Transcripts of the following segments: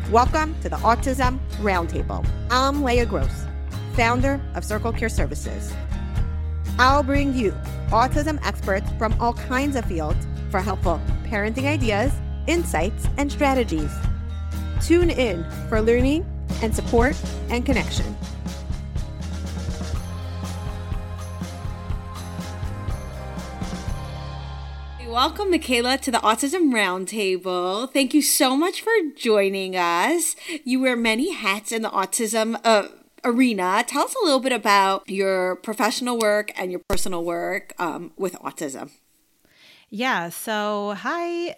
Welcome to the Autism Roundtable. I'm Leah Gross, founder of Circle Care Services. I'll bring you autism experts from all kinds of fields for helpful parenting ideas, insights, and strategies. Tune in for learning and support and connection. Welcome, Michaela, to the Autism Roundtable. Thank you so much for joining us. You wear many hats in the autism arena. Tell us a little bit about your professional work and your personal work with autism. Yeah, so hi.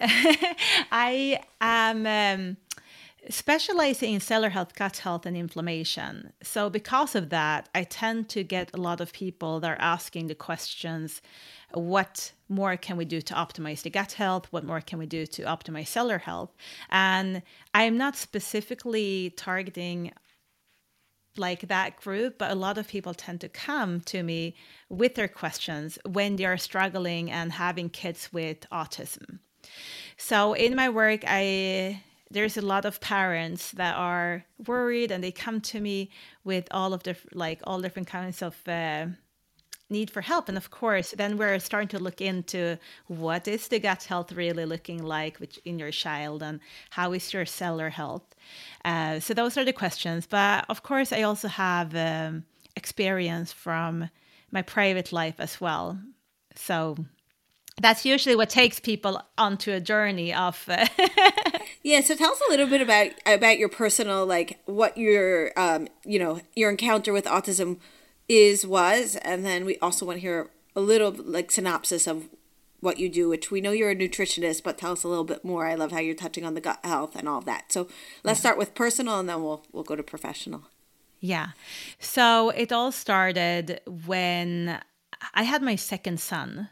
I am specializing in cellular health, gut health, and inflammation. So because of that, I tend to get a lot of people that are asking the questions, what more can we do to optimize the gut health? What more can we do to optimize cellular health? And I'm not specifically targeting like that group, but a lot of people tend to come to me with their questions when they are struggling and having kids with autism. So in my work, there's a lot of parents that are worried, and they come to me with all different kinds of need for help. And of course, then we're starting to look into what is the gut health really looking like in your child, and how is your cellular health. So those are the questions. But of course, I also have experience from my private life as well. So that's usually what takes people onto a journey of. Yeah, so tell us a little bit about your personal, like what your your encounter with autism was, and then we also want to hear a little like synopsis of what you do, which we know you're a nutritionist, but tell us a little bit more. I love how you're touching on the gut health and all that. So let's start with personal, and then we'll go to professional. Yeah. So it all started when I had my second son,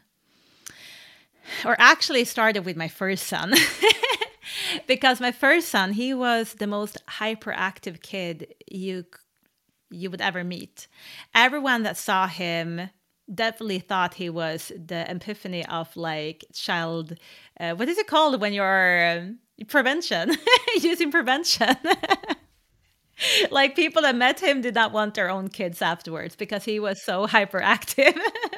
or actually started with my first son. Because my first son, he was the most hyperactive kid you would ever meet. Everyone that saw him definitely thought he was the epiphany of like child, what is it called when you're prevention, using prevention. Like people that met him did not want their own kids afterwards because he was so hyperactive.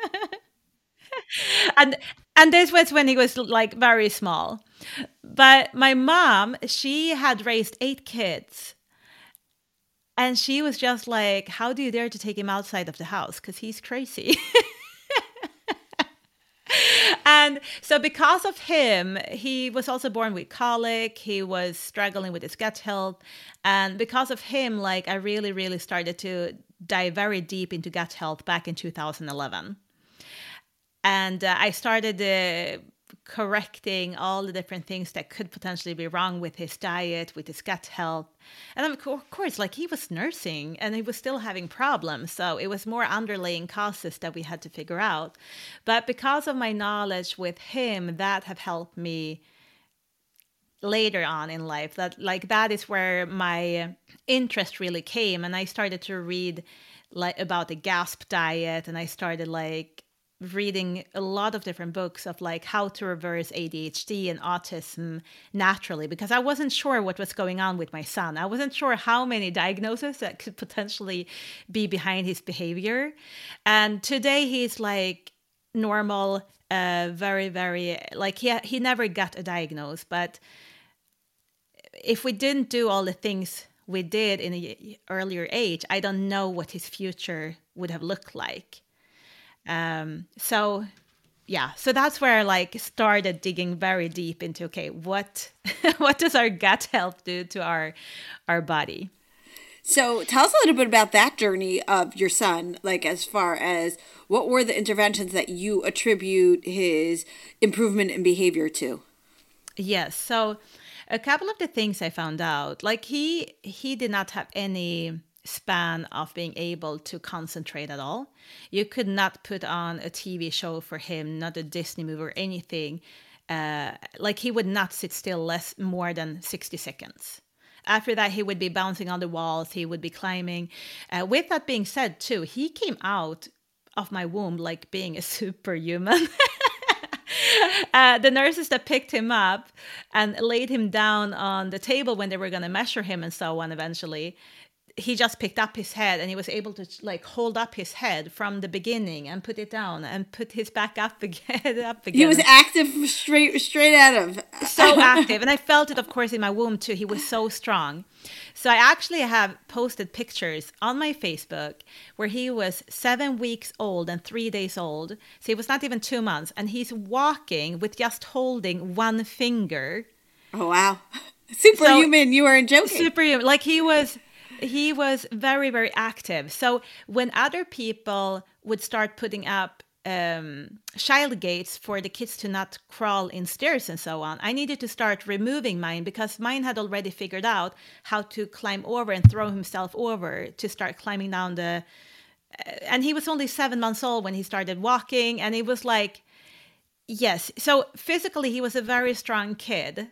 And this was when he was like very small. But my mom, she had raised 8 kids. And she was just like, how do you dare to take him outside of the house? Because he's crazy. And so because of him, he was also born with colic. He was struggling with his gut health. And because of him, like I really, really started to dive very deep into gut health back in 2011. And I started correcting all the different things that could potentially be wrong with his diet, with his gut health. And of course, like he was nursing and he was still having problems. So it was more underlying causes that we had to figure out. But because of my knowledge with him, that have helped me later on in life. That is where my interest really came. And I started to read like about the GASP diet, and I started like reading a lot of different books of like how to reverse ADHD and autism naturally, because I wasn't sure what was going on with my son. I wasn't sure how many diagnoses that could potentially be behind his behavior. And today he's like normal, very, very, like he never got a diagnosis. But if we didn't do all the things we did in an earlier age, I don't know what his future would have looked like. So that's where I like started digging very deep into, okay, what does our gut health do to our body? So tell us a little bit about that journey of your son, like as far as what were the interventions that you attribute his improvement in behavior to? Yes. So a couple of the things I found out, like he did not have any span of being able to concentrate at all. You could not put on a TV show for him, not a Disney movie or anything. Like he would not sit still more than 60 seconds. After that, he would be bouncing on the walls. He would be climbing. With that being said, too, he came out of my womb like being a superhuman. The nurses that picked him up and laid him down on the table when they were going to measure him and so on eventually, he just picked up his head and he was able to like hold up his head from the beginning and put it down and put his back up again. He was active straight out of. So active. And I felt it, of course, in my womb too. He was so strong. So I actually have posted pictures on my Facebook where he was 7 weeks old and 3 days old. So he was not even 2 months. And he's walking with just holding one finger. Oh, wow. Superhuman. So, you weren't joking. Superhuman. Like he was very, very active. So when other people would start putting up child gates for the kids to not crawl in stairs and so on, I needed to start removing mine because mine had already figured out how to climb over and throw himself over to start climbing down the... and he was only 7 months old when he started walking. And it was like, yes. So physically, he was a very strong kid.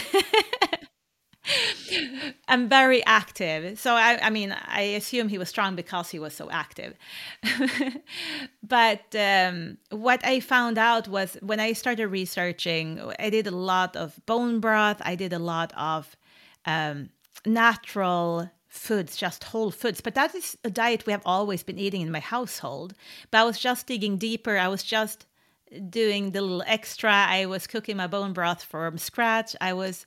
And very active. So, I mean, I assume he was strong because he was so active. But what I found out was when I started researching, I did a lot of bone broth. I did a lot of natural foods, just whole foods. But that is a diet we have always been eating in my household. But I was just digging deeper. I was just doing the little extra. I was cooking my bone broth from scratch. I was...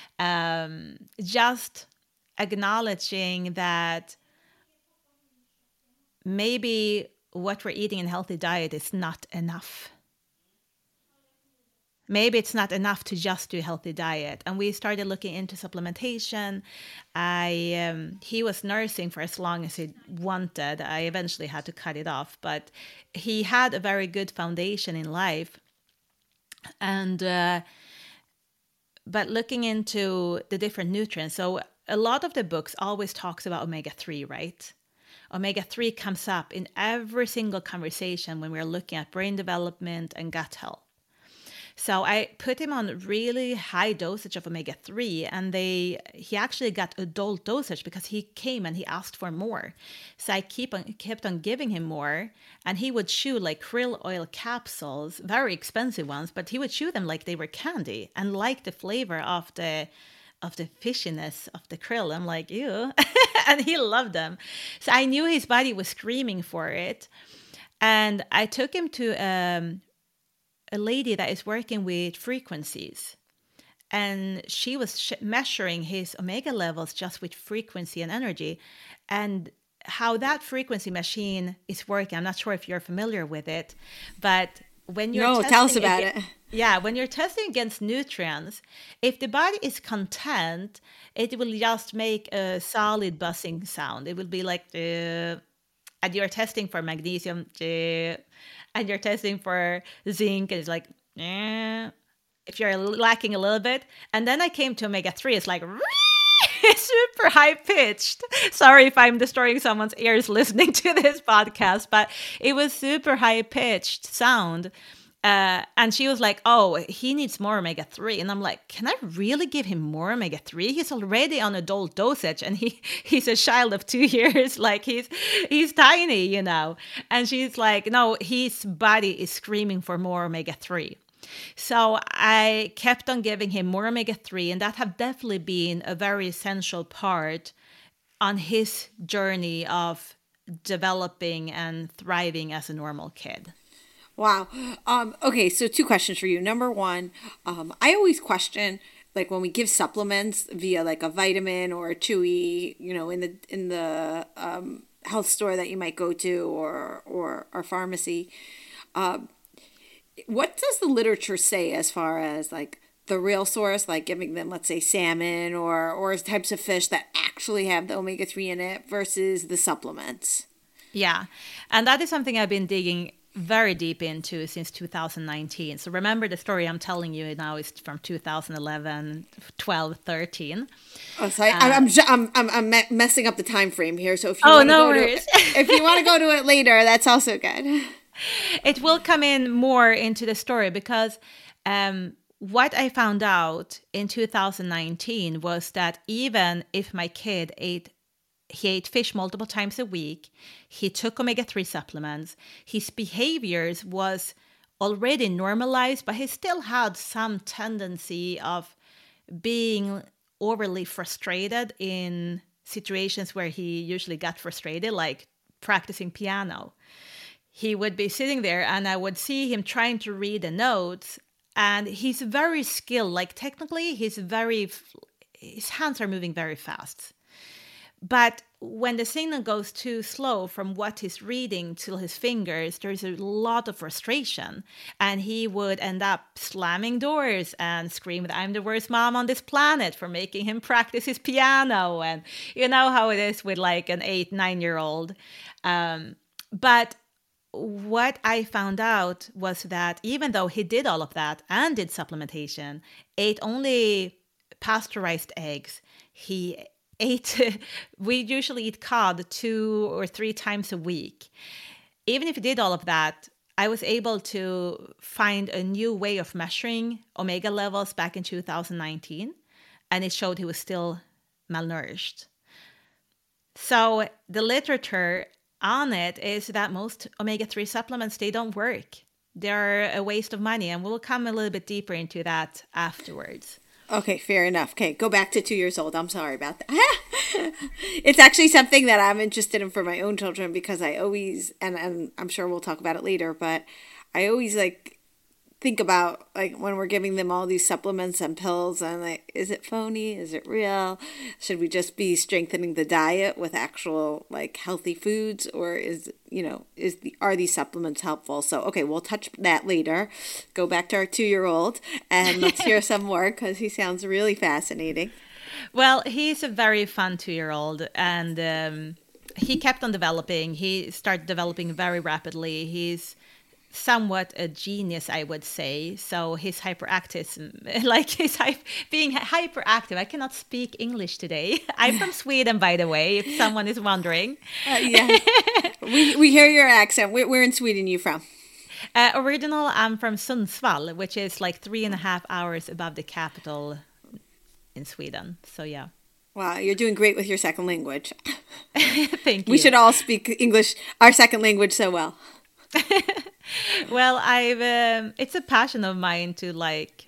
just acknowledging that maybe what we're eating in a healthy diet is not enough. Maybe it's not enough to just do a healthy diet. And we started looking into supplementation. He was nursing for as long as he wanted. I eventually had to cut it off, but he had a very good foundation in life. And, but looking into the different nutrients, so a lot of the books always talks about omega-3, right? Omega-3 comes up in every single conversation when we're looking at brain development and gut health. So I put him on really high dosage of omega-3, and he actually got adult dosage because he came and he asked for more. So I kept on giving him more, and he would chew like krill oil capsules, very expensive ones, but he would chew them like they were candy and like the flavor of the fishiness of the krill. I'm like, ew. And he loved them. So I knew his body was screaming for it. And I took him to a lady that is working with frequencies. And she was measuring his omega levels just with frequency and energy. And how that frequency machine is working, I'm not sure if you're familiar with it, but when you're tell us about it. Yeah, when you're testing against nutrients, if the body is content, it will just make a solid buzzing sound. It will be like, and you're testing for magnesium, and you're testing for zinc, and it's like, if you're lacking a little bit. And then I came to omega-3, it's like, super high pitched. Sorry if I'm destroying someone's ears listening to this podcast, but it was super high pitched sound. And she was like, oh, he needs more omega-3. And I'm like, can I really give him more omega-3? He's already on adult dosage, and he's a child of 2 years. Like he's tiny, you know. And she's like, no, his body is screaming for more omega-3. So I kept on giving him more omega-3, and that have definitely been a very essential part on his journey of developing and thriving as a normal kid. Wow. Okay, so 2 questions for you. Number 1, I always question, like when we give supplements via like a vitamin or a chewy, you know, in the health store that you might go to or pharmacy. What does the literature say as far as like the real source, like giving them, let's say, salmon or types of fish that actually have the omega-3 in it versus the supplements? Yeah, and that is something I've been digging very deep into since 2019. So remember, the story I'm telling you now is from 2011, 12, 13. Oh, sorry. I'm messing up the time frame here. So if you want to go if you want to go to it later, that's also good. It will come in more into the story because what I found out in 2019 was that even if my kid ate fish multiple times a week, he took omega-3 supplements, his behaviors was already normalized, but he still had some tendency of being overly frustrated in situations where he usually got frustrated, like practicing piano. He would be sitting there and I would see him trying to read the notes, and he's very skilled. Like technically, his hands are moving very fast. But when the signal goes too slow from what he's reading to his fingers, there's a lot of frustration. And he would end up slamming doors and scream that I'm the worst mom on this planet for making him practice his piano. And you know how it is with like an 8-9-year-old. But what I found out was that even though he did all of that and did supplementation, ate only pasteurized eggs, he we usually eat cod 2 or 3 times a week. Even if he did all of that, I was able to find a new way of measuring omega levels back in 2019, and it showed he was still malnourished. So the literature on it is that most omega-3 supplements, they don't work. They're a waste of money, and we'll come a little bit deeper into that afterwards. Okay, fair enough. Okay, go back to 2 years old. I'm sorry about that. It's actually something that I'm interested in for my own children because I always, and I'm sure we'll talk about it later, but I always like think about like when we're giving them all these supplements and pills and like, is it phony? Is it real? Should we just be strengthening the diet with actual like healthy foods, or are these supplements helpful? So, okay, we'll touch that later. Go back to our 2-year-old and let's hear some more because he sounds really fascinating. Well, he's a very fun 2-year-old, and he kept on developing. He started developing very rapidly. He's somewhat a genius, I would say. So his hyperactivism, like being hyperactive. I cannot speak English today. I'm from Sweden, by the way, if someone is wondering. Yeah, we hear your accent. Where in Sweden are you from? Original, I'm from Sundsvall, which is like 3.5 hours above the capital in Sweden. So yeah. Wow, you're doing great with your second language. Thank you. We should all speak English, our second language, so well. Well, it's a passion of mine to like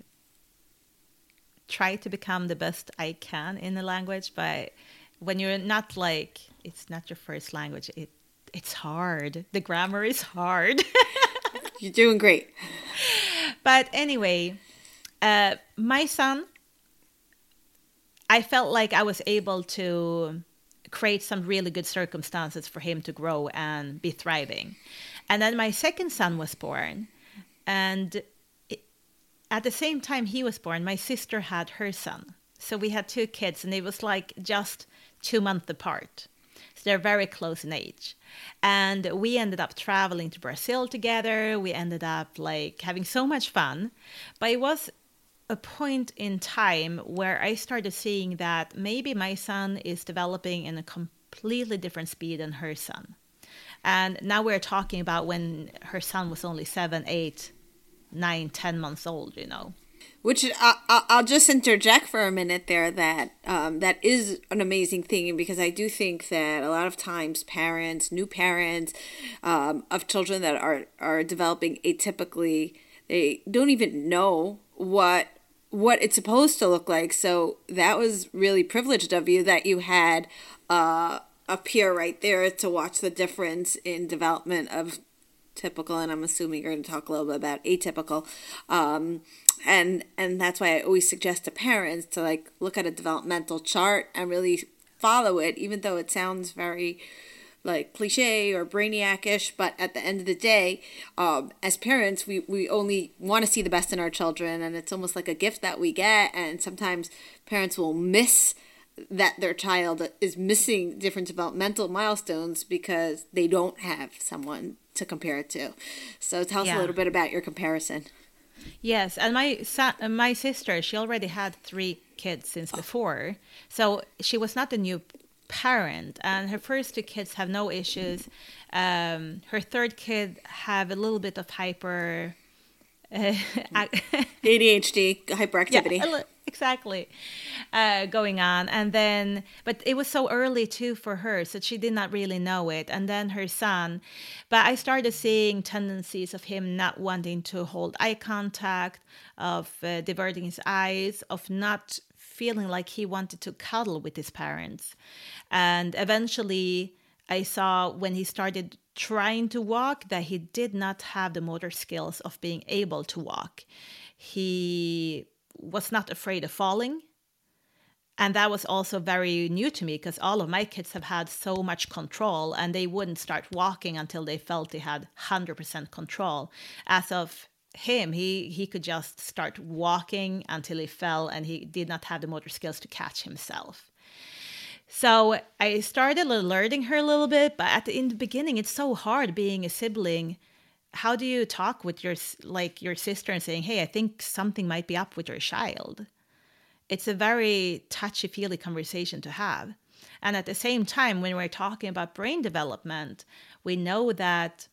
try to become the best I can in the language, but when you're not like, it's not your first language, it's hard. The grammar is hard. You're doing great. But anyway, my son, I felt like I was able to create some really good circumstances for him to grow and be thriving. And then my second son was born. And at the same time he was born, my sister had her son. So we had 2 kids, and it was like just 2 months apart. So they're very close in age. And we ended up traveling to Brazil together. We ended up like having so much fun. But it was a point in time where I started seeing that maybe my son is developing in a completely different speed than her son. And now we're talking about when her son was only 7, 8, 9, 10 months old, Which I'll just interject for a minute there that that is an amazing thing, because I do think that a lot of times new parents of children that are developing atypically, they don't even know what it's supposed to look like. So that was really privileged of you that you had a peer right there to watch the difference in development of typical, and I'm assuming you're going to talk a little bit about atypical. And that's why I always suggest to parents to like look at a developmental chart and really follow it, even though it sounds very like cliche or brainiac-ish. But at the end of the day, as parents, we only want to see the best in our children, and it's almost like a gift that we get. And sometimes parents will miss that their child is missing different developmental milestones because they don't have someone to compare it to. So tell us a little bit about your comparison. Yes, and my sister, she already had 3 kids since before, so she was not a new parent, and her first 2 kids have no issues. Her third kid have a little bit of ADHD, hyperactivity. Yeah, exactly, going on. And then, but it was so early too for her, so she did not really know it. And then her son, but I started seeing tendencies of him not wanting to hold eye contact, of diverting his eyes, of not feeling like he wanted to cuddle with his parents. And eventually, I saw when he started trying to walk that he did not have the motor skills of being able to walk. He was not afraid of falling. And that was also very new to me because all of my kids have had so much control and they wouldn't start walking until they felt they had 100% control. As of him, he could just start walking until he fell and he did not have the motor skills to catch himself. So I started alerting her a little bit, but in the beginning, it's so hard being a sibling. How do you talk with your sister and saying, hey, I think something might be up with your child? It's a very touchy-feely conversation to have. And at the same time, when we're talking about brain development, we know that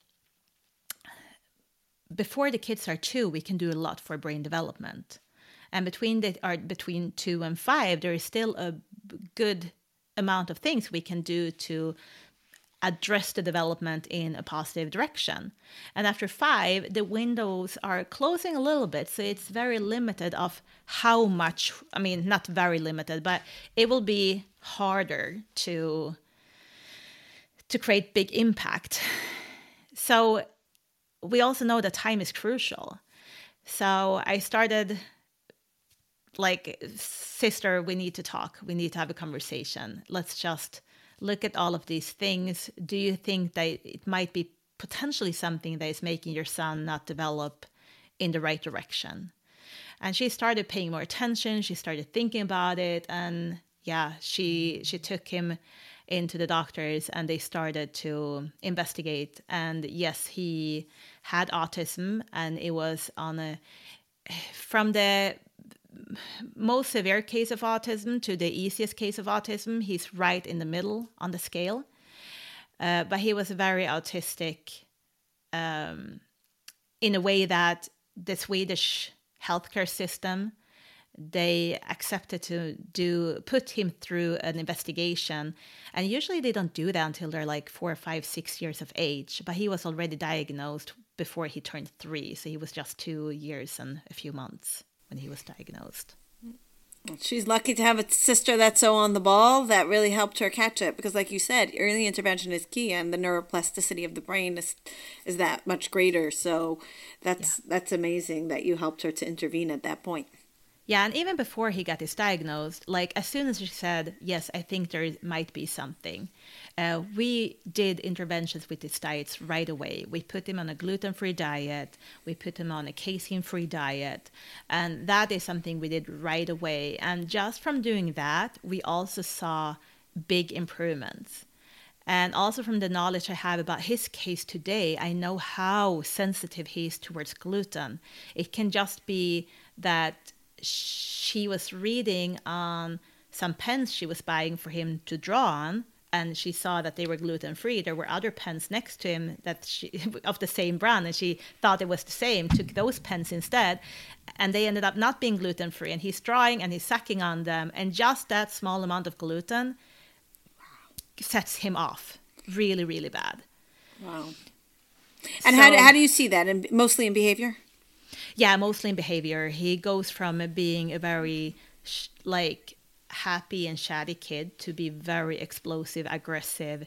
before the kids are 2, we can do a lot for brain development. And between 2 and 5, there is still a good amount of things we can do to address the development in a positive direction. And after 5, the windows are closing a little bit. So it's very limited of how much, I mean, not very limited, but it will be harder to create big impact. So we also know that time is crucial. So I started sister, we need to talk. We need to have a conversation. Let's just look at all of these things. Do you think that it might be potentially something that is making your son not develop in the right direction? And she started paying more attention. She started thinking about it. And yeah, she took him into the doctors and they started to investigate. And yes, he had autism, and it was from the most severe case of autism to the easiest case of autism. He's right in the middle on the scale. But he was very autistic in a way that the Swedish healthcare system, they accepted to put him through an investigation. And usually they don't do that until they're 4, 5, 6 years of age. But he was already diagnosed before he turned 3. So he was just 2 years and a few months when he was diagnosed. She's lucky to have a sister that's so on the ball that really helped her catch it, because like you said, early intervention is key, and the neuroplasticity of the brain is that much greater. So that's amazing that you helped her to intervene at that point. Yeah, and even before he got his diagnosed, as soon as she said, yes, I think there might be something, we did interventions with his diets right away. We put him on a gluten-free diet. We put him on a casein-free diet. And that is something we did right away. And just from doing that, we also saw big improvements. And also from the knowledge I have about his case today, I know how sensitive he is towards gluten. It can just be that she was reading on some pens she was buying for him to draw on, and she saw that they were gluten-free. There were other pens next to him of the same brand, and she thought it was the same, took those pens instead, and they ended up not being gluten-free. And he's drawing and he's sucking on them, and just that small amount of gluten sets him off really, really bad. Wow. And how do you see that? Mostly in behavior? Yeah, mostly in behavior. He goes from being a very happy and chatty kid to be very explosive, aggressive.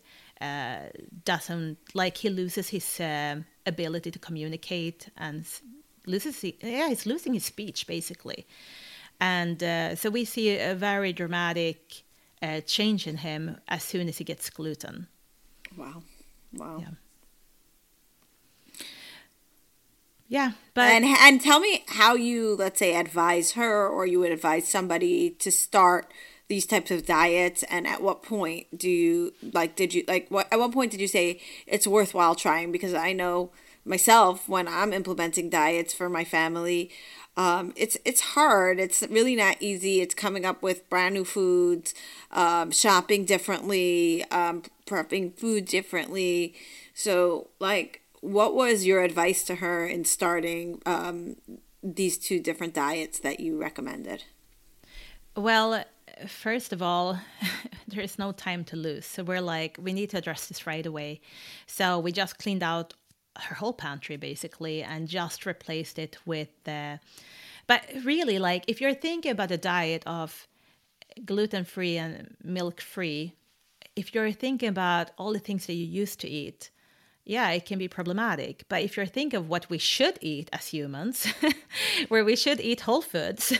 He loses his ability to communicate and he's losing his speech basically. And so we see a very dramatic change in him as soon as he gets gluten. Wow. Yeah. Yeah, but and tell me how you, let's say, advise her, or you would advise somebody to start these types of diets, and at what point at what point did you say it's worthwhile trying? Because I know myself, when I'm implementing diets for my family, it's hard. It's really not easy. It's coming up with brand new foods, shopping differently, prepping food differently. So what was your advice to her in starting these 2 different diets that you recommended? Well, first of all, there is no time to lose. So we're like, we need to address this right away. So we just cleaned out her whole pantry basically and just replaced it with the. But really, like, if you're thinking about a diet of gluten free and milk free, if you're thinking about all the things that you used to eat, yeah, it can be problematic. But if you're thinking of what we should eat as humans, where we should eat whole foods,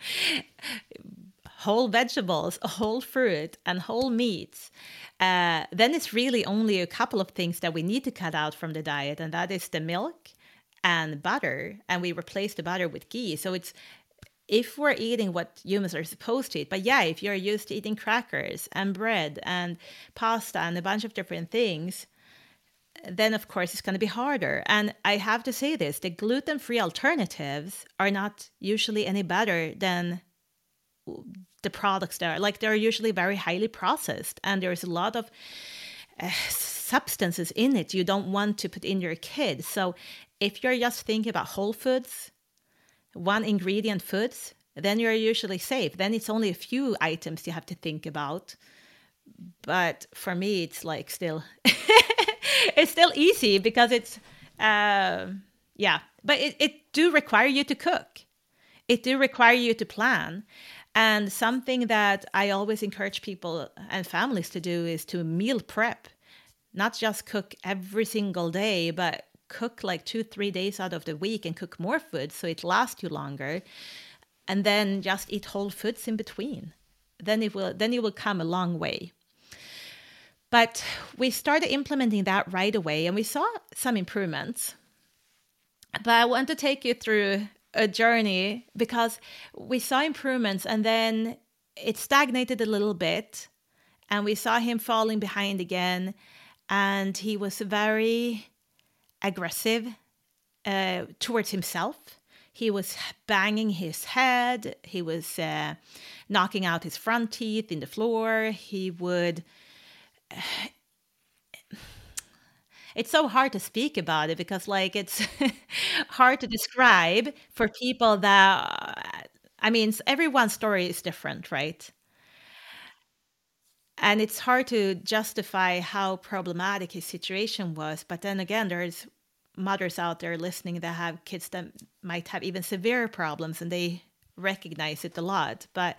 whole vegetables, whole fruit, and whole meats, then it's really only a couple of things that we need to cut out from the diet, and that is the milk and butter, and we replace the butter with ghee. So it's if we're eating what humans are supposed to eat. But yeah, if you're used to eating crackers and bread and pasta and a bunch of different things, then of course it's going to be harder. And I have to say this, the gluten-free alternatives are not usually any better than the products that are like, they're usually very highly processed, and there's a lot of substances in it you don't want to put in your kid. So if you're just thinking about whole foods, one ingredient foods, then you're usually safe. Then it's only a few items you have to think about. But for me, it's like still, it's still easy because it's, yeah. But it do require you to cook. It do require you to plan. And something that I always encourage people and families to do is to meal prep. Not just cook every single day, but cook like 2-3 days out of the week and cook more food so it lasts you longer, and then just eat whole foods in between. Then you will come a long way. But we started implementing that right away, and we saw some improvements. But I want to take you through a journey because we saw improvements, and then it stagnated a little bit, and we saw him falling behind again, and he was very aggressive towards himself. He was banging his head. He was knocking out his front teeth in the floor. He would... It's so hard to speak about it because, like, it's hard to describe for people that... I mean, everyone's story is different, right? And it's hard to justify how problematic his situation was. But then again, there's mothers out there listening that have kids that might have even severe problems, and they recognize it a lot. But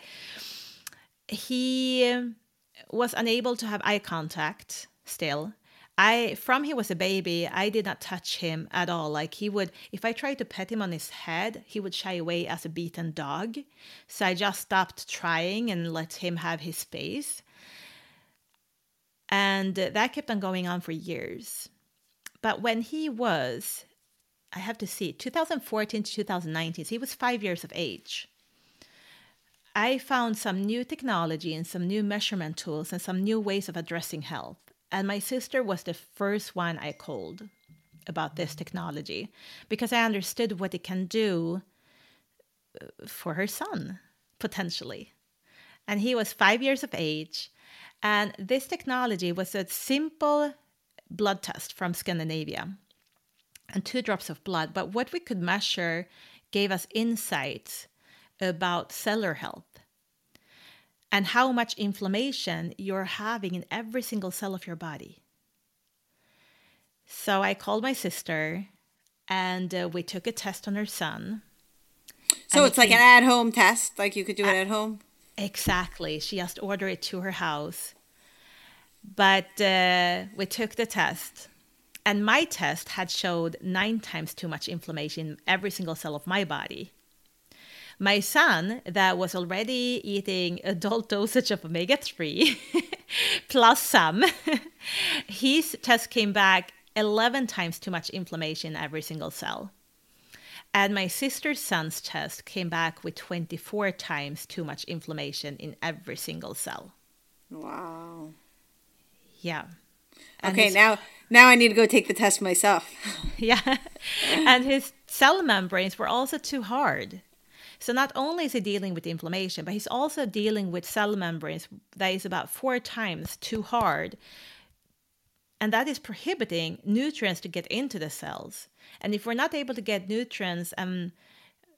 he was unable to have eye contact still. From he was a baby, I did not touch him at all. Like, he would, if I tried to pet him on his head, he would shy away as a beaten dog. So I just stopped trying and let him have his space. And that kept on going on for years. But when he was, I have to see, 2014 to 2019, so he was 5 years of age, I found some new technology and some new measurement tools and some new ways of addressing health. And my sister was the first one I called about this technology because I understood what it can do for her son, potentially. And he was 5 years of age. And this technology was a simple blood test from Scandinavia and 2 drops of blood. But what we could measure gave us insights about cellular health and how much inflammation you're having in every single cell of your body. So I called my sister and we took a test on her son. So it's like an at-home test, like you could do it at home? Exactly. She just ordered it to her house. But we took the test. And my test had showed 9 times too much inflammation in every single cell of my body. My son, that was already eating adult dosage of omega-3, plus some, his test came back 11 times too much inflammation in every single cell. And my sister's son's test came back with 24 times too much inflammation in every single cell. Wow. Yeah. Okay, now I need to go take the test myself. Yeah. And his cell membranes were also too hard. So not only is he dealing with inflammation, but he's also dealing with cell membranes that is about 4 times too hard. And that is prohibiting nutrients to get into the cells. And if we're not able to get nutrients and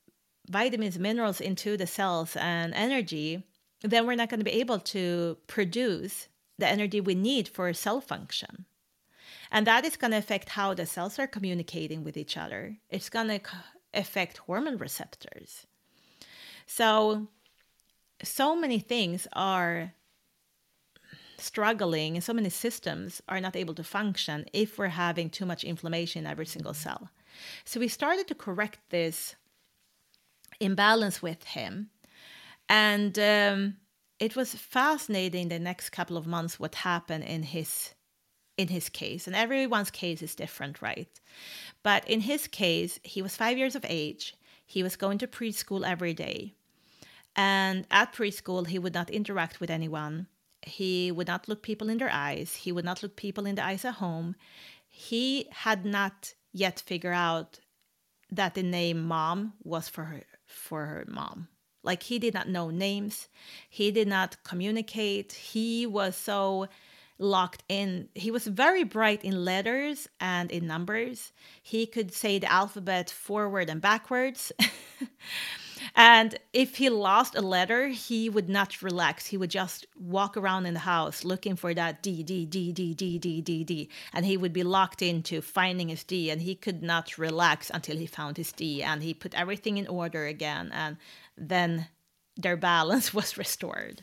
vitamins, minerals into the cells and energy, then we're not going to be able to produce the energy we need for cell function. And that is going to affect how the cells are communicating with each other. It's going to affect hormone receptors. So many things are struggling and so many systems are not able to function if we're having too much inflammation in every single cell. So we started to correct this imbalance with him. And it was fascinating the next couple of months what happened in his case. And everyone's case is different, right? But in his case, he was 5 years of age. He was going to preschool every day. And at preschool, he would not interact with anyone. He would not look people in their eyes. He would not look people in the eyes at home. He had not yet figured out that the name mom was for her mom. Like, he did not know names. He did not communicate. He was so locked in. He was very bright in letters and in numbers. He could say the alphabet forward and backwards. And if he lost a letter, he would not relax. He would just walk around in the house looking for that D, D, D, D, D, D, D, D. And he would be locked into finding his D, and he could not relax until he found his D. And he put everything in order again, and then their balance was restored.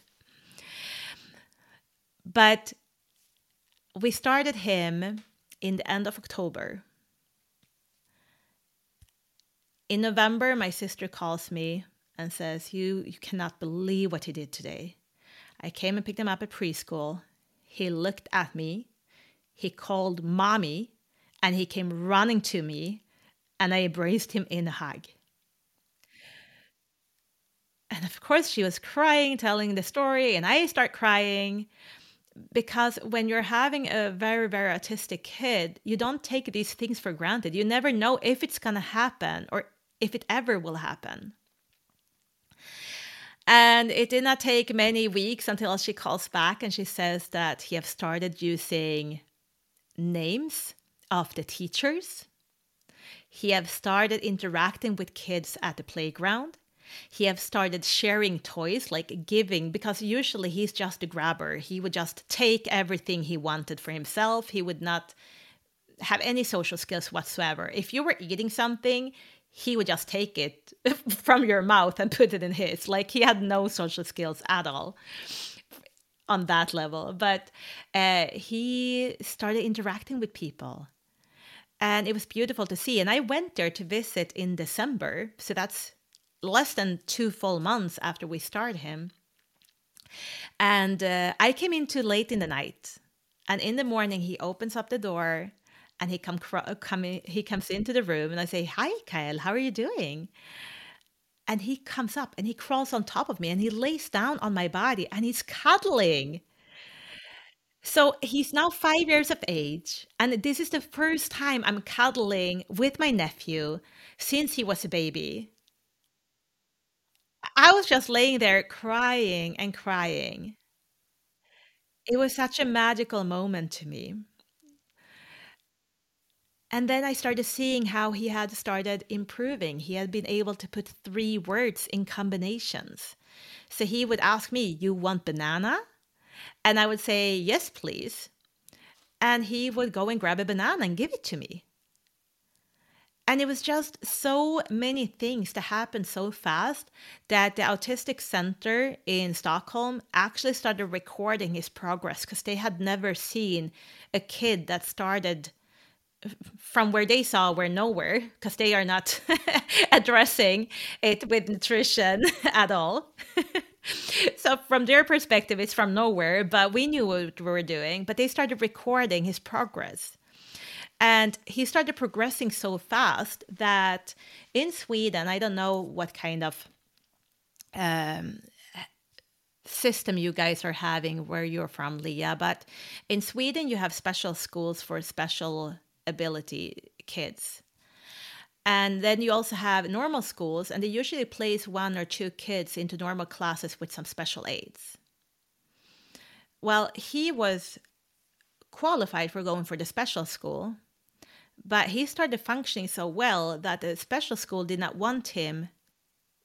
But we started him in the end of October. In November, my sister calls me and says, you cannot believe what he did today. I came and picked him up at preschool. He looked at me. He called mommy, and he came running to me, and I embraced him in a hug. And of course, she was crying, telling the story, and I start crying. Because when you're having a very, very autistic kid, you don't take these things for granted. You never know if it's going to happen or if it ever will happen. And it did not take many weeks until she calls back and she says that he have started using names of the teachers. He have started interacting with kids at the playground. He have started sharing toys, like giving, because usually he's just a grabber. He would just take everything he wanted for himself. He would not have any social skills whatsoever. If you were eating something, he would just take it from your mouth and put it in his. Like, he had no social skills at all on that level. But he started interacting with people. And it was beautiful to see. And I went there to visit in December. So that's less than 2 full months after we started him. And I came in too late in the night. And in the morning, he opens up the door and he comes into the room, and I say, "Hi, Kyle, how are you doing?" And he comes up and he crawls on top of me and he lays down on my body and he's cuddling. So he's now 5 years of age. And this is the first time I'm cuddling with my nephew since he was a baby. I was just laying there crying and crying. It was such a magical moment to me. And then I started seeing how he had started improving. He had been able to put 3 words in combinations. So he would ask me, "You want banana?" And I would say, "Yes, please." And he would go and grab a banana and give it to me. And it was just so many things that happened so fast that the Autistic Center in Stockholm actually started recording his progress because they had never seen a kid that started from where they saw were nowhere, because they are not addressing it with nutrition at all. So from their perspective, it's from nowhere, but we knew what we were doing. But they started recording his progress. And he started progressing so fast that in Sweden, I don't know what kind of system you guys are having where you're from, Leah, but in Sweden, you have special schools for special ability kids. And then you also have normal schools, and they usually place 1 or 2 kids into normal classes with some special aids. Well, he was qualified for going for the special school, but he started functioning so well that the special school did not want him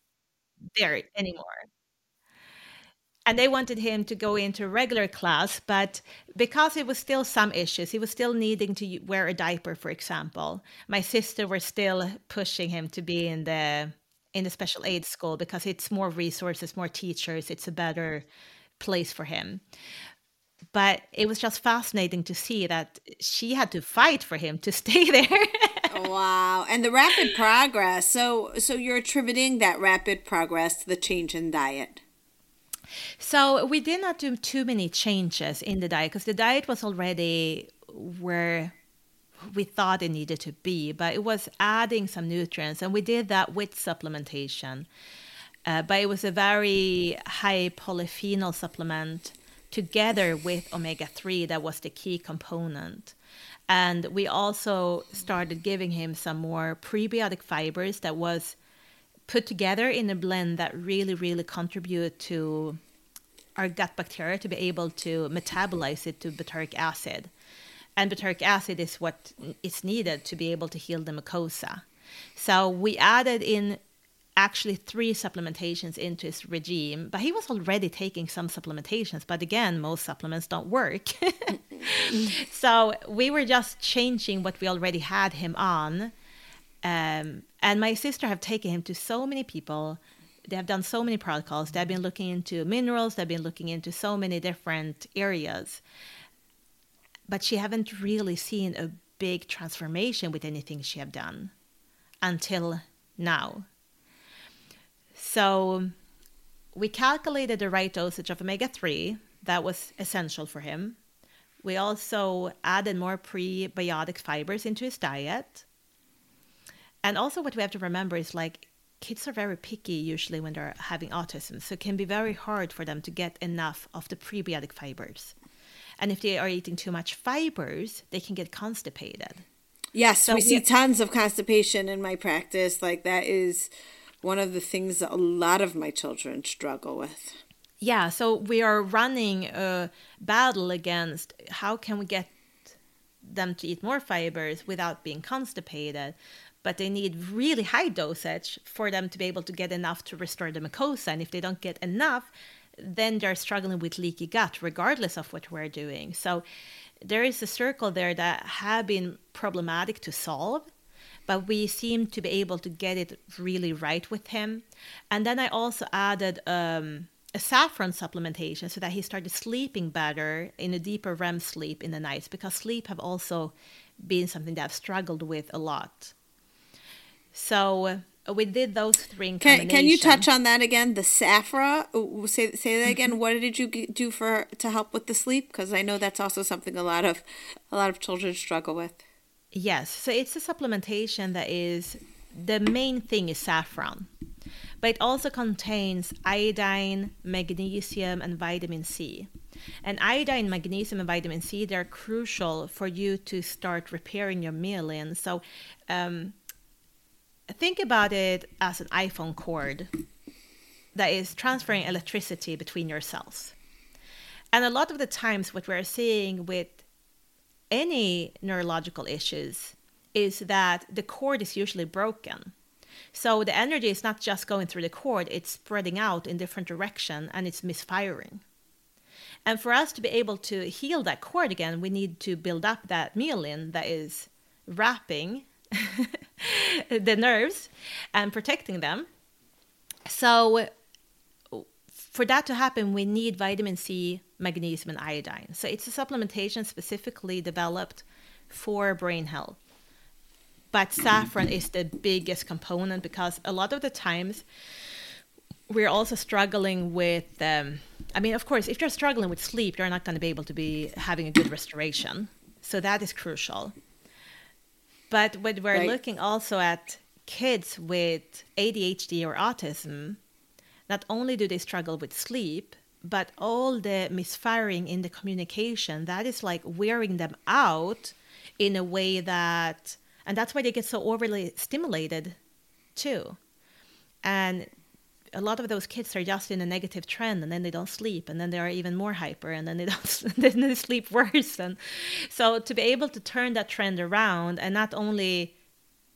there anymore. And they wanted him to go into regular class, but because it was still some issues, he was still needing to wear a diaper, for example. My sister were still pushing him to be in the special aid school because it's more resources, more teachers, it's a better place for him. But it was just fascinating to see that she had to fight for him to stay there. Wow. And the rapid progress. So you're attributing that rapid progress to the change in diet. So we did not do too many changes in the diet because the diet was already where we thought it needed to be, but it was adding some nutrients, and we did that with supplementation. But it was a very high polyphenol supplement together with omega-3 that was the key component. And we also started giving him some more prebiotic fibers that was put together in a blend that really, really contribute to our gut bacteria to be able to metabolize it to butyric acid. And butyric acid is what is needed to be able to heal the mucosa. So we added in actually 3 supplementations into his regime, but he was already taking some supplementations. But again, most supplements don't work. So we were just changing what we already had him on. And my sister have taken him to so many people. They have done so many protocols. They've been looking into minerals. They've been looking into so many different areas. But she haven't really seen a big transformation with anything she have done until now. So we calculated the right dosage of omega-3 that was essential for him. We also added more prebiotic fibers into his diet. And also what we have to remember is like kids are very picky usually when they're having autism. So it can be very hard for them to get enough of the prebiotic fibers. And if they are eating too much fibers, they can get constipated. Yes, so we see tons of constipation in my practice. Like that is one of the things that a lot of my children struggle with. Yeah, so we are running a battle against how can we get them to eat more fibers without being constipated, but they need really high dosage for them to be able to get enough to restore the mucosa. And if they don't get enough, then they're struggling with leaky gut, regardless of what we're doing. So there is a circle there that have been problematic to solve, but we seem to be able to get it really right with him. And then I also added a saffron supplementation so that he started sleeping better in a deeper REM sleep in the nights, because sleep have also been something that I've struggled with a lot. So we did those 3 in combination. Can you touch on that again? The saffron. Say that again. What did you do to help with the sleep? Because I know that's also something a lot of children struggle with. Yes, so it's a supplementation that is, the main thing is saffron, but it also contains iodine, magnesium, and vitamin C. And iodine, magnesium, and vitamin C, they're crucial for you to start repairing your myelin. So think about it as an iPhone cord that is transferring electricity between your cells. And a lot of the times what we're seeing with any neurological issues is that the cord is usually broken. So the energy is not just going through the cord, it's spreading out in different direction and it's misfiring. And for us to be able to heal that cord again, we need to build up that myelin that is wrapping the nerves and protecting them. So for that to happen, we need vitamin C, magnesium, and iodine. So it's a supplementation specifically developed for brain health. But saffron is the biggest component because a lot of the times we're also struggling with, of course, if you're struggling with sleep, you're not going to be able to be having a good restoration. So that is crucial. But when we're looking also at kids with ADHD or autism, not only do they struggle with sleep, but all the misfiring in the communication, that is like wearing them out in a way that, and that's why they get so overly stimulated too. And a lot of those kids are just in a negative trend, and then they don't sleep, and then they are even more hyper, and then they don't, then they sleep worse. And so to be able to turn that trend around and not only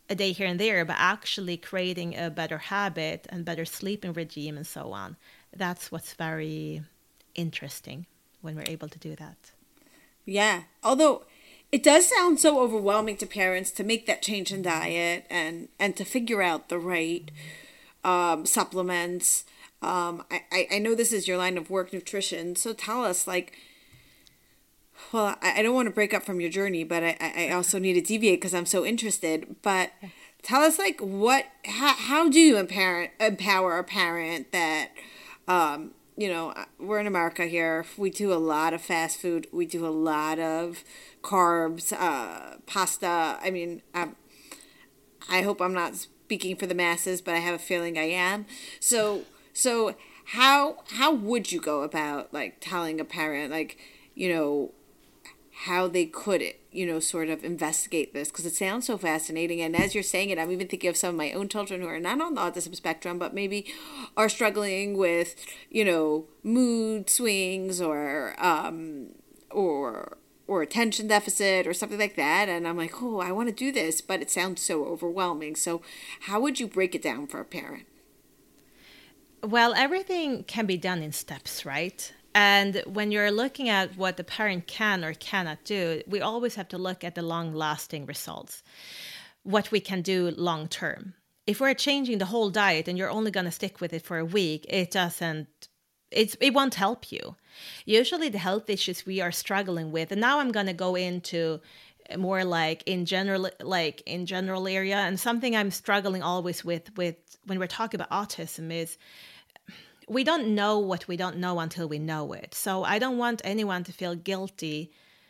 a day here and there, but actually creating a better habit and better sleeping regime and so on. That's what's very interesting when we're able to do that. Yeah. Although it does sound so overwhelming to parents to make that change in diet and to figure out the right supplements. I know this is your line of work, nutrition. So tell us, like, well, I don't want to break up from your journey, but I also need to deviate because I'm so interested. But tell us, like, how do you empower a parent that, we're in America here. We do a lot of fast food. We do a lot of carbs, pasta. I mean, I hope I'm not speaking for the masses, but I have a feeling I am. So how would you go about, like, telling a parent, like, how they could, sort of investigate this? Because it sounds so fascinating. And as you're saying it, I'm even thinking of some of my own children who are not on the autism spectrum, but maybe are struggling with, mood swings or attention deficit or something like that. And I'm like, oh, I want to do this, but it sounds so overwhelming. So how would you break it down for a parent? Well, everything can be done in steps, right? And when you're looking at what the parent can or cannot do, we always have to look at the long-lasting results, what we can do long term. If we're changing the whole diet and you're only going to stick with it for a week, it won't help you. Usually the health issues we are struggling with, and now I'm going to go into more like in general area, and something I'm struggling always with when we're talking about autism is we don't know what we don't know until we know it. So I don't want anyone to feel guilty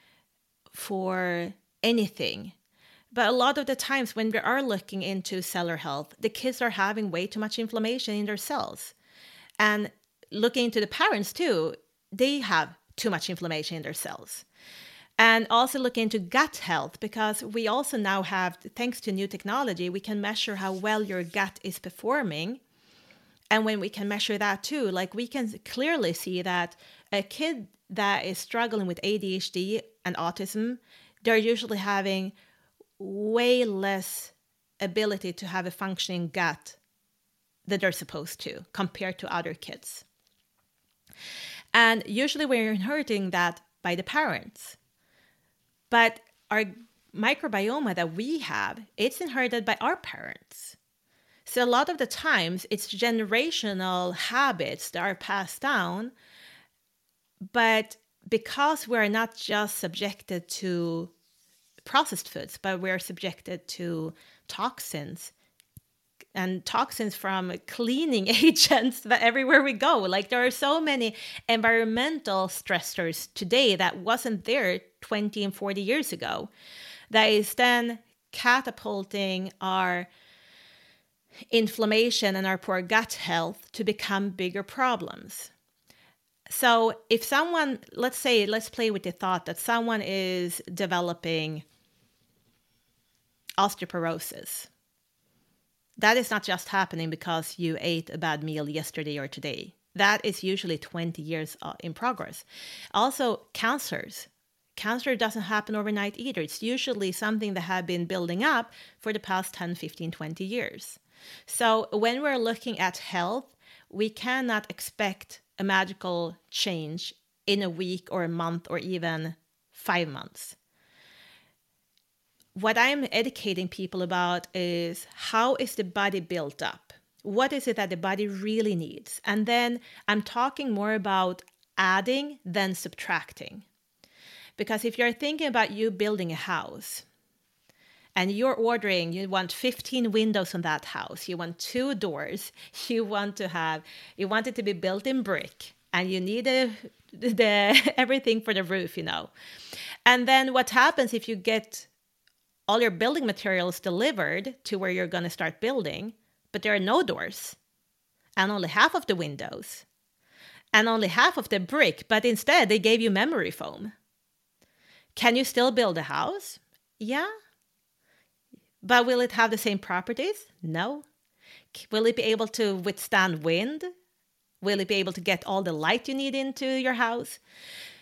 for anything. But a lot of the times when we are looking into cellular health, the kids are having way too much inflammation in their cells. And looking into the parents too, they have too much inflammation in their cells. And also look into gut health, because we also now have, thanks to new technology, we can measure how well your gut is performing. And when we can measure that too, like we can clearly see that a kid that is struggling with ADHD and autism, they're usually having way less ability to have a functioning gut that they're supposed to compared to other kids. And usually we're inheriting that by the parents. But our microbiome that we have, it's inherited by our parents. So a lot of the times it's generational habits that are passed down, but because we're not just subjected to processed foods, but we're subjected to toxins and toxins from cleaning agents that everywhere we go. Like there are so many environmental stressors today that wasn't there 20 and 40 years ago that is then catapulting our inflammation and our poor gut health to become bigger problems. So if someone, let's play with the thought that someone is developing osteoporosis. That is not just happening because you ate a bad meal yesterday or today. That is usually 20 years in progress. Also, cancers. Cancer doesn't happen overnight either. It's usually something that has been building up for the past 10, 15, 20 years. So when we're looking at health, we cannot expect a magical change in a week or a month or even 5 months. What I'm educating people about is how is the body built up? What is it that the body really needs? And then I'm talking more about adding than subtracting. Because if you're thinking about you building a house, and you're ordering, you want 15 windows on that house, you want 2 doors, you want it to be built in brick, and you need everything for the roof, And then what happens if you get all your building materials delivered to where you're going to start building, but there are no doors, and only half of the windows, and only half of the brick, but instead they gave you memory foam. Can you still build a house? Yeah. But will it have the same properties? No. Will it be able to withstand wind? Will it be able to get all the light you need into your house?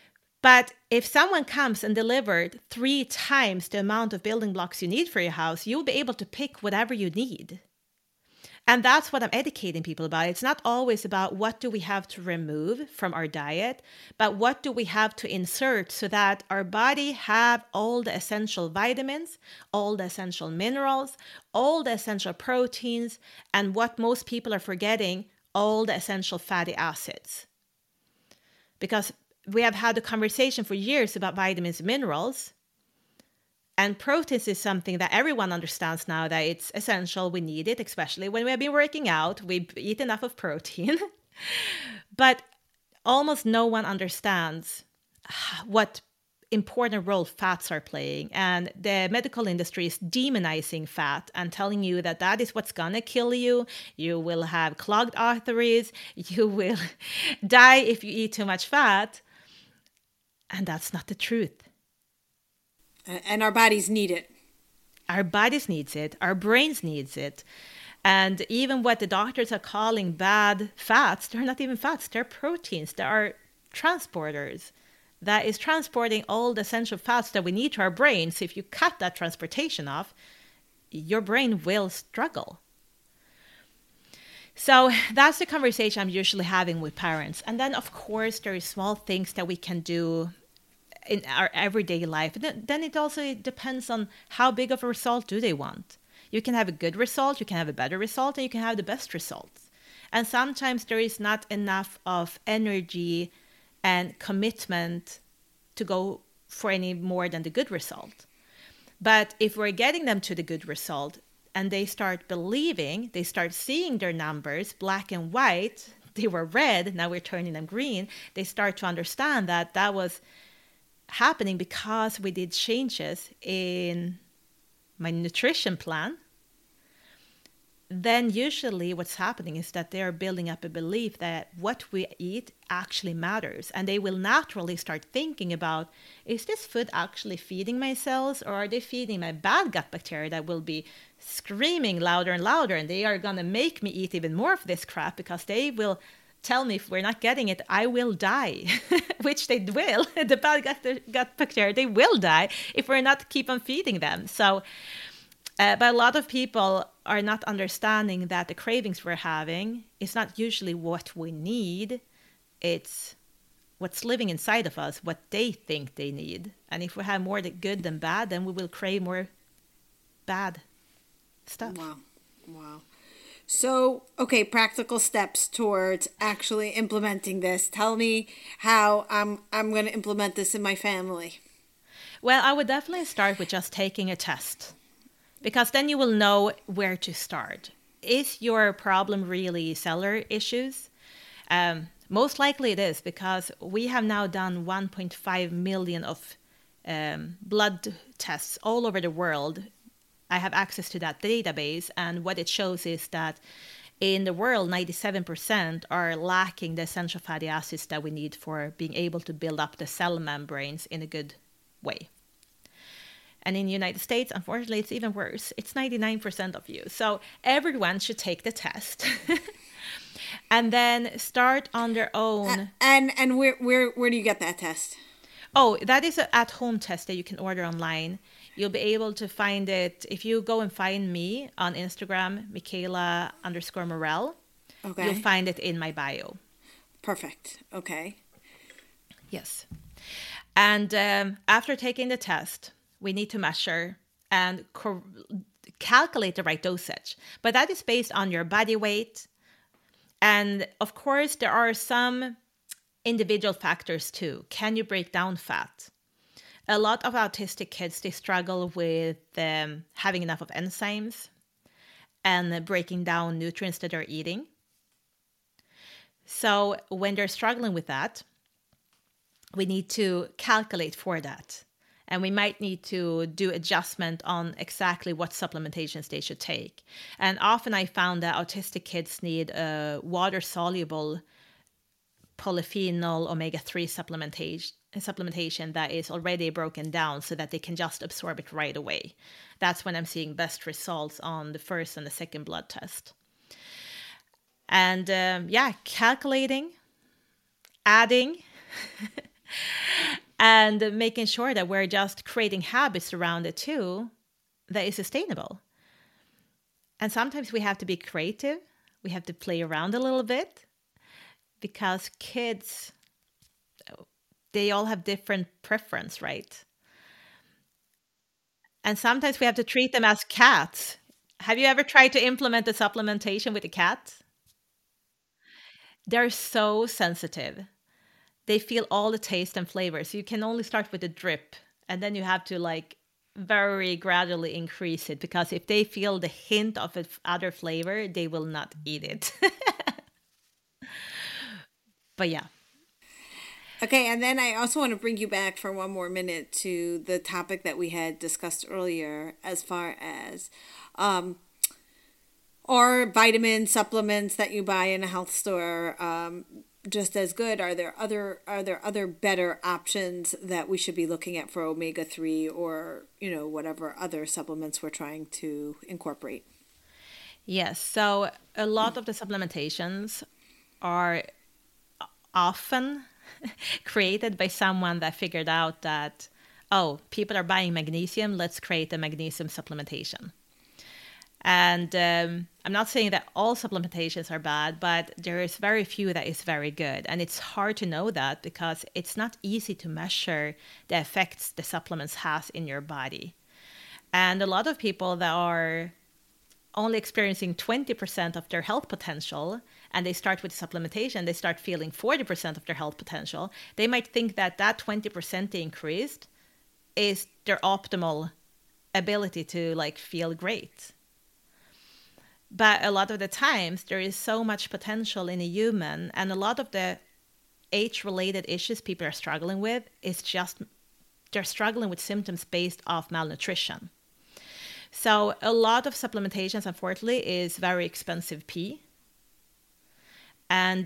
But if someone comes and delivered 3 times the amount of building blocks you need for your house, you'll be able to pick whatever you need. And that's what I'm educating people about. It's not always about what do we have to remove from our diet, but what do we have to insert so that our body have all the essential vitamins, all the essential minerals, all the essential proteins, and what most people are forgetting, all the essential fatty acids. Because we have had a conversation for years about vitamins and minerals, and proteins is something that everyone understands now that it's essential. We need it, especially when we have been working out. We eat enough of protein. But almost no one understands what important role fats are playing. And the medical industry is demonizing fat and telling you that that is what's going to kill you. You will have clogged arteries. You will die if you eat too much fat. And that's not the truth. And our bodies need it. Our bodies needs it. Our brains needs it. And even what the doctors are calling bad fats, they're not even fats. They're proteins. They are transporters that is transporting all the essential fats that we need to our brains. So if you cut that transportation off, your brain will struggle. So that's the conversation I'm usually having with parents. And then, of course, there are small things that we can do in our everyday life. Then it also depends on how big of a result do they want. You can have a good result, you can have a better result, and you can have the best results. And sometimes there is not enough of energy and commitment to go for any more than the good result. But if we're getting them to the good result and they start believing, they start seeing their numbers, black and white, they were red, now we're turning them green, they start to understand that that was happening because we did changes in my nutrition plan, then usually what's happening is that they're building up a belief that what we eat actually matters. And they will naturally start thinking about, is this food actually feeding my cells, or are they feeding my bad gut bacteria that will be screaming louder and louder, and they are going to make me eat even more of this crap because they will tell me if we're not getting it, I will die, which they will. The bad gut bacteria, they will die if we're not keep on feeding them. So, but a lot of people are not understanding that the cravings we're having is not usually what we need. It's what's living inside of us, what they think they need. And if we have more good than bad, then we will crave more bad stuff. Wow. So, okay, practical steps towards actually implementing this. Tell me how I'm going to implement this in my family. Well, I would definitely start with just taking a test, because then you will know where to start. Is your problem really cellular issues? Most likely it is, because we have now done 1.5 million of blood tests all over the world. I have access to that database, and what it shows is that in the world, 97% are lacking the essential fatty acids that we need for being able to build up the cell membranes in a good way. And in the United States, unfortunately, it's even worse. It's 99% of you. So everyone should take the test and then start on their own. And where do you get that test? Oh, that is an at-home test that you can order online. You'll be able to find it if you go and find me on Instagram, Michaela_Morell. Okay. You'll find it in my bio. Perfect. Okay. Yes. And after taking the test, we need to measure and calculate the right dosage. But that is based on your body weight. And of course, there are some individual factors too. Can you break down fat? A lot of autistic kids, they struggle with having enough of enzymes and breaking down nutrients that they're eating. So when they're struggling with that, we need to calculate for that. And we might need to do adjustment on exactly what supplementations they should take. And often I found that autistic kids need a water-soluble polyphenol omega-3 supplementation that is already broken down so that they can just absorb it right away. That's when I'm seeing best results on the first and the second blood test. And calculating, adding, and making sure that we're just creating habits around it too that is sustainable. And sometimes we have to be creative. We have to play around a little bit because kids, they all have different preference, right? And sometimes we have to treat them as cats. Have you ever tried to implement the supplementation with a cat? They're so sensitive. They feel all the taste and flavors. You can only start with a drip, and then you have to like very gradually increase it because if they feel the hint of other flavor, they will not eat it. But yeah. Okay, and then I also want to bring you back for one more minute to the topic that we had discussed earlier as far as are vitamin supplements that you buy in a health store just as good? Are there other better options that we should be looking at for omega-3 or, whatever other supplements we're trying to incorporate? Yes. So a lot of the supplementations are often created by someone that figured out that, oh, people are buying magnesium, let's create a magnesium supplementation. And I'm not saying that all supplementations are bad, but there is very few that is very good. And it's hard to know that because it's not easy to measure the effects the supplements has in your body. And a lot of people that are only experiencing 20% of their health potential, and they start with supplementation, they start feeling 40% of their health potential, they might think that that 20% they increased is their optimal ability to like feel great. But a lot of the times there is so much potential in a human, and a lot of the age-related issues people are struggling with is just they're struggling with symptoms based off malnutrition. So a lot of supplementations, unfortunately, is very expensive pee. And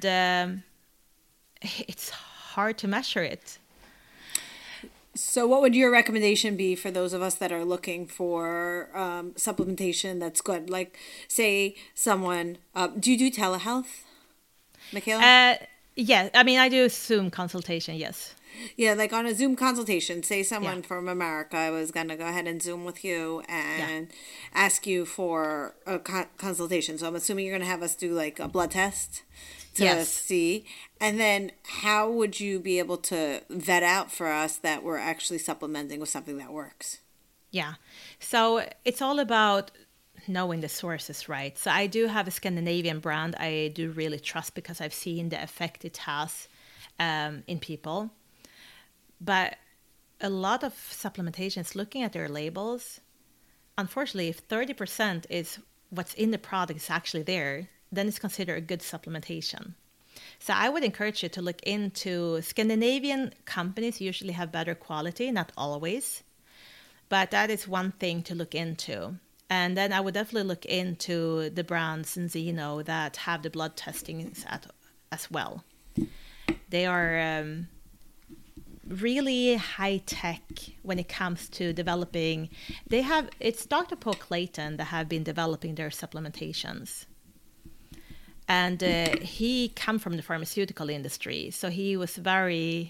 it's hard to measure it. So what would your recommendation be for those of us that are looking for supplementation that's good? Like, say someone, do you do telehealth, Michaela? Yeah, I mean, I do Zoom consultation, yes. Yeah, like on a Zoom consultation, say someone from America was going to go ahead and Zoom with you and ask you for a consultation. So I'm assuming you're going to have us do like a blood test to see. And then how would you be able to vet out for us that we're actually supplementing with something that works? Yeah. So it's all about knowing the sources, right? So I do have a Scandinavian brand I do really trust because I've seen the effect it has in people. But a lot of supplementations, looking at their labels, unfortunately, if 30% is what's in the product is actually there, then it's considered a good supplementation. So I would encourage you to look into Scandinavian companies usually have better quality, not always. But that is one thing to look into. And then I would definitely look into the brands in Zeno that have the blood testing as well. They are really high tech when it comes to developing. It's Dr. Paul Clayton that have been developing their supplementations. And he come from the pharmaceutical industry. So he was very,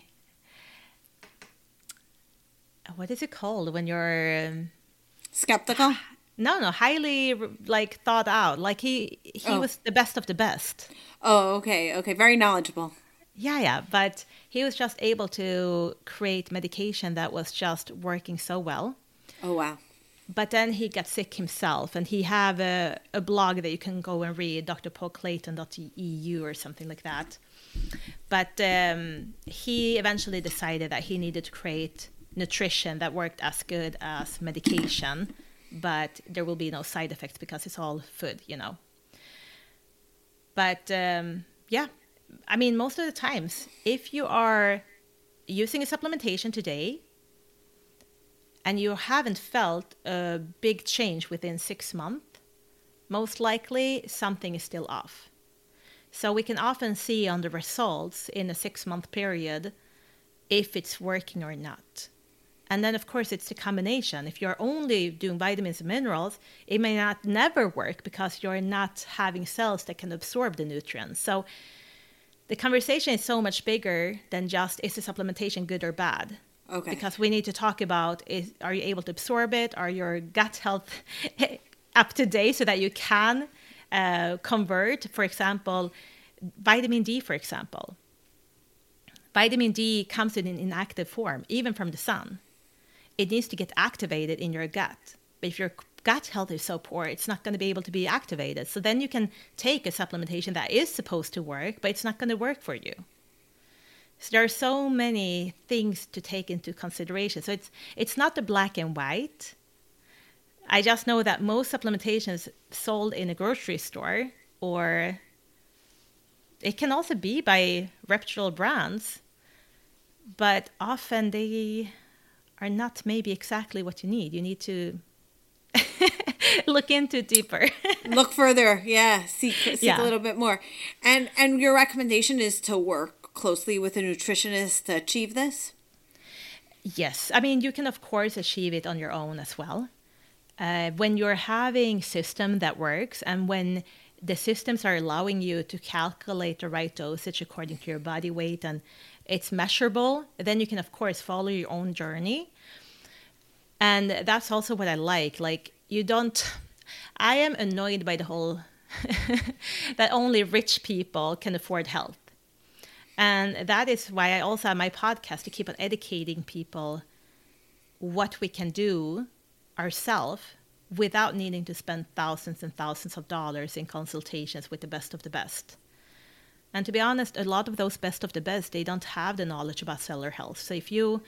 what is it called when you're... skeptical? No, highly like thought out. Like he was the best of the best. Oh, okay. Very knowledgeable. Yeah. But he was just able to create medication that was just working so well. Oh, wow. But then he got sick himself, and he have a blog that you can go and read, drpaulclayton.eu or something like that. But he eventually decided that he needed to create nutrition that worked as good as medication, but there will be no side effects because it's all food, But yeah, I mean, most of the times, if you are using a supplementation today and you haven't felt a big change within 6 months, most likely something is still off. So we can often see on the results in a 6-month period if it's working or not. And then, of course, it's the combination. If you're only doing vitamins and minerals, it may not never work because you're not having cells that can absorb the nutrients. So the conversation is so much bigger than just, is the supplementation good or bad? Okay. Because we need to talk about, are you able to absorb it? Are your gut health up to date so that you can convert, for example, vitamin D, for example. Vitamin D comes in an inactive form, even from the sun. It needs to get activated in your gut. But if your gut health is so poor, it's not going to be able to be activated. So then you can take a supplementation that is supposed to work, but it's not going to work for you. So there are so many things to take into consideration. So it's not the black and white. I just know that most supplementations sold in a grocery store, or it can also be by reputable brands, but often they are not maybe exactly what you need. You need to look into it deeper. Look further. Yeah. Seek a little bit more. And your recommendation is to work closely with a nutritionist to achieve this? Yes. I mean, you can, of course, achieve it on your own as well. When you're having system that works, and when the systems are allowing you to calculate the right dosage according to your body weight and it's measurable, then you can, of course, follow your own journey. And that's also what I like. Like, I am annoyed by the whole that only rich people can afford health. And that is why I also have my podcast, to keep on educating people what we can do ourselves without needing to spend thousands and thousands of dollars in consultations with the best of the best. And to be honest, a lot of those best of the best, they don't have the knowledge about cellular health. So if you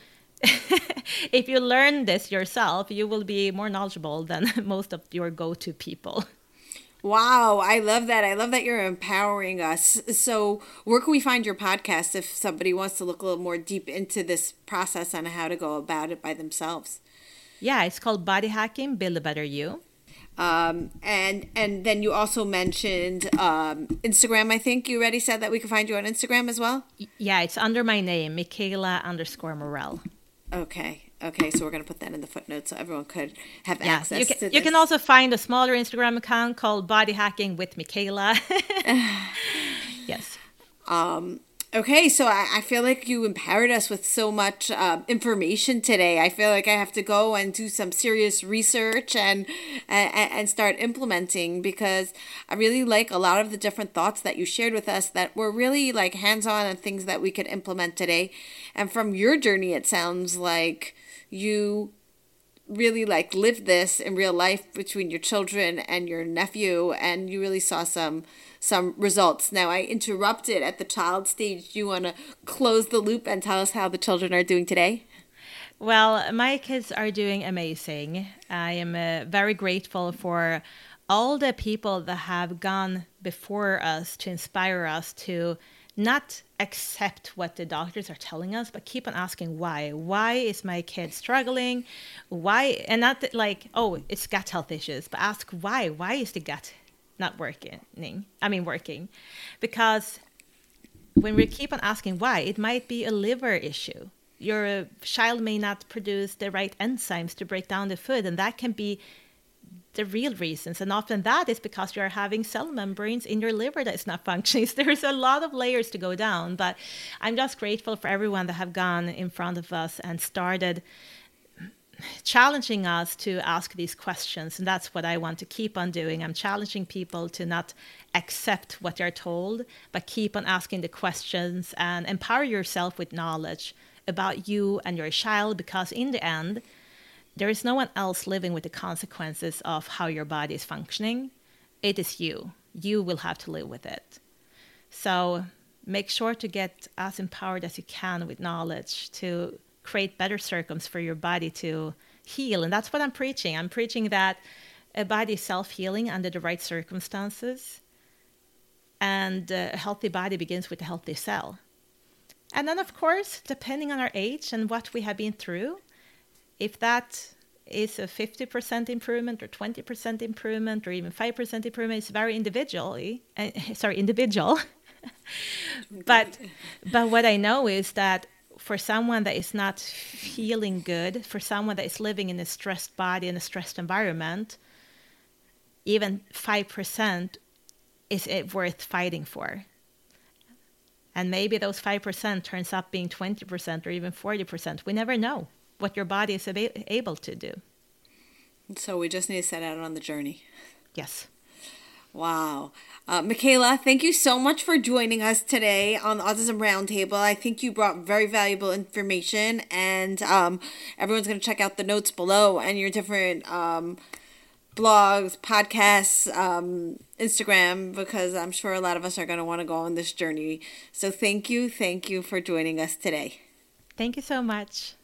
if you learn this yourself, you will be more knowledgeable than most of your go-to people. Wow, I love that. I love that you're empowering us. So where can we find your podcast if somebody wants to look a little more deep into this process on how to go about it by themselves? Yeah, it's called Body Hacking, Build a Better You. And then you also mentioned Instagram. I think you already said that we can find you on Instagram as well. Yeah, it's under my name, Michaela_Morell. Okay, so we're going to put that in the footnotes so everyone could have access to this. You can also find a smaller Instagram account called Body Hacking with Michaela. Yes. Okay, so I feel like you empowered us with so much information today. I feel like I have to go and do some serious research and start implementing, because I really like a lot of the different thoughts that you shared with us that were really like hands-on and things that we could implement today. And from your journey, it sounds like you really like lived this in real life between your children and your nephew, and you really saw some results. Now, I interrupted at the child stage. Do you want to close the loop and tell us how the children are doing today? Well, my kids are doing amazing. I am very grateful for all the people that have gone before us to inspire us to not accept what the doctors are telling us, but keep on asking why. Why is my kid struggling? Why? And not like, oh, it's gut health issues, but ask why. Why is the gut not working? Because when we keep on asking why, it might be a liver issue. Your child may not produce the right enzymes to break down the food, and that can be the real reasons. And often that is because you're having cell membranes in your liver that is not functioning. So there's a lot of layers to go down, but I'm just grateful for everyone that have gone in front of us and started challenging us to ask these questions. And that's what I want to keep on doing. I'm challenging people to not accept what they're told, but keep on asking the questions and empower yourself with knowledge about you and your child, because in the end, there is no one else living with the consequences of how your body is functioning. It is you. You will have to live with it. So make sure to get as empowered as you can with knowledge to create better circumstances for your body to heal. And that's what I'm preaching. I'm preaching that a body is self-healing under the right circumstances. And a healthy body begins with a healthy cell. And then, of course, depending on our age and what we have been through, if that is a 50% improvement or 20% improvement or even 5% improvement, it's very individual. But what I know is that for someone that is not feeling good, for someone that is living in a stressed body, in a stressed environment, even 5% is it worth fighting for. And maybe those 5% turns up being 20% or even 40%. We never know what your body is able to do. So we just need to set out on the journey. Yes. Wow. Michaela, thank you so much for joining us today on the Autism Roundtable. I think you brought very valuable information, and everyone's going to check out the notes below and your different blogs, podcasts, Instagram, because I'm sure a lot of us are going to want to go on this journey. So thank you for joining us today. Thank you so much.